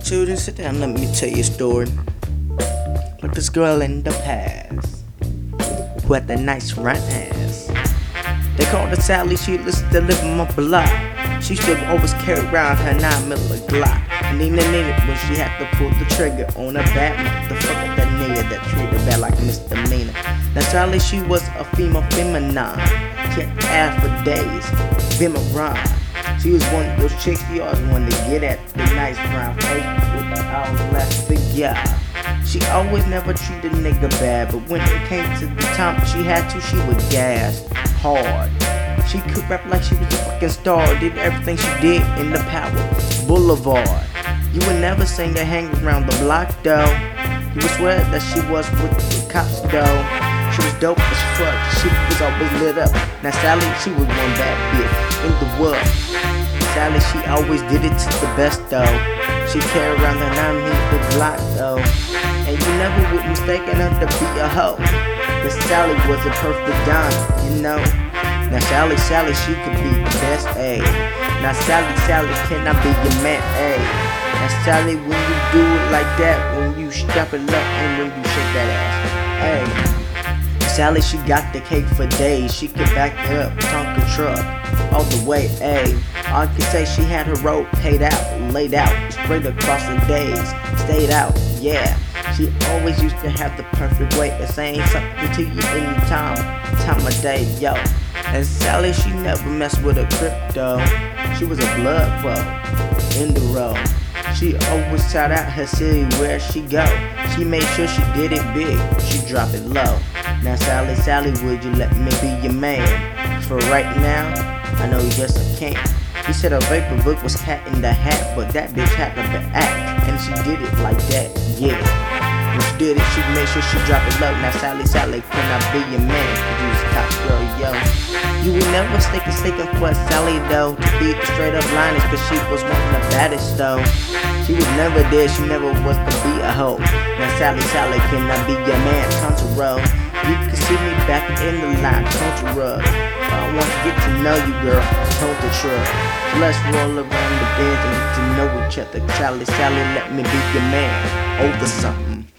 children, sit down, let me tell you a story about this girl in the past who had the nice front ass. They called her Sally, she used to live on my block. She should always carry around her 9mm Glock. Nina when she had to pull the trigger on her back. Motherfucker, that nigga that treated her bad like misdemeanor. Now Sally, she was a female feminine. She had ass for days, Vimaron. She was one of those chicks you always wanted to get at, the nice brown face with the hourglass figure. She always never treated a nigga bad, but when it came to the time she had to, she would gas hard. She could rap like she was a fucking star, did everything she did in the Power Boulevard. You would never sing her hang around the block though. You would swear that she was with the cops though. She was dope as fuck, she was always lit up. Now Sally, she was one bad bitch in the world. Sally, she always did it to the best though. She carried around the 9mm Glock though. And you never would mistake her to be a hoe. But Sally was a perfect dime, you know. Now Sally, she could be the best, ayy. Now Sally, can I be your man, ayy? Now Sally, when you do it like that, when you strap it up and when you shake that ass, ayy. Sally, she got the cake for days. She could back it up, Tonka truck, all the way, ayy. I could say she had her road paid out, laid out, straight across the days, stayed out, yeah. She always used to have the perfect way of saying something to you anytime, time of day, yo. And Sally, she never messed with a crypto. She was a blood flow in the road. She always shout out her city where she go. She made sure she did it big, she drop it low. Now Sally, would you let me be your man? For right now, I know you just can't. He said her vapor book was Cat in the Hat, but that bitch had to act, and she did it like that, yeah. When she did it, she made sure she dropped it low. Now Sally, can I be your man? Cause you was a top girl, yo. You would never stick a for Sally though, to be the straight up liners, cause she was one of the baddest though. She was never there, she never was to be a hoe. Now Sally, can I be your man? Contra roll. You can see me back in the line, Contra rug. I want to get to know you, girl, told the truck. Let's roll around the bend and get to know each other. Sally, let me be your man over something.